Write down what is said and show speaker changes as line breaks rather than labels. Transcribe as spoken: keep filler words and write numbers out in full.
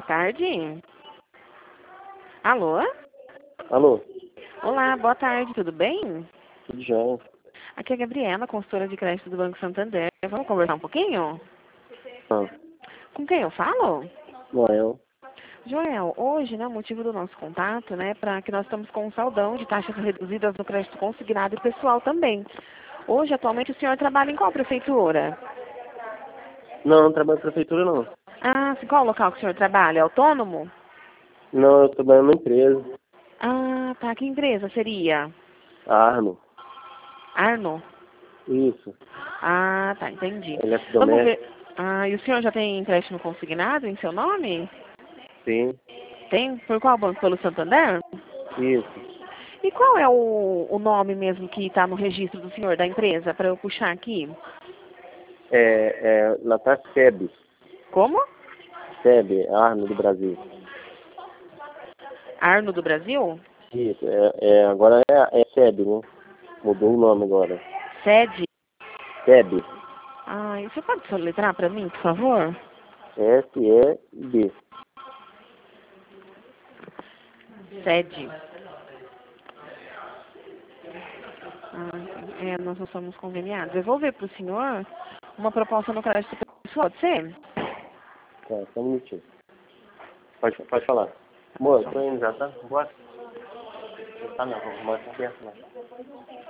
tarde. Alô?
Alô?
Olá, boa tarde, tudo bem?
Tudo jóia?
Aqui é a Gabriela, consultora de crédito do Banco Santander. Vamos conversar um pouquinho?
Ah,
Com quem eu falo?
Noel.
Joel, hoje, né, o motivo do nosso contato, né, para que nós estamos com um saldão de taxas reduzidas no crédito consignado e pessoal também. Hoje, atualmente, o senhor trabalha em qual prefeitura?
Não, não trabalho na prefeitura, não.
Ah, sim, qual o local que o senhor trabalha? É autônomo?
Não, eu trabalho numa empresa.
Ah, tá. Que empresa seria?
A Arno.
Arno?
Isso.
Ah, tá, entendi. Vamos
Eletrodoméstico.
ver. Ah, e o senhor já tem empréstimo consignado em seu nome?
Sim.
Tem? Por qual banco? Pelo Santander?
Isso.
E qual é o, o nome mesmo que está no registro do senhor, da empresa, para eu puxar aqui?
É, é, lá tá S E B.
Como?
S E B, Arno do Brasil.
Arno do Brasil?
Isso. É, é, agora é, é S E B, né? Mudou o nome agora.
Sede?
S E B.
Ah, e você pode soletrar para mim, por favor?
S E B.
Sede. Ah, é, nós não somos conveniados. Eu vou ver para o senhor uma proposta no crédito pessoal, pode ser?
Tá, só um minutinho. Pode, pode falar. Amor, tô indo já, tá? Bora. Tá não, vamos embora, tá perto, né?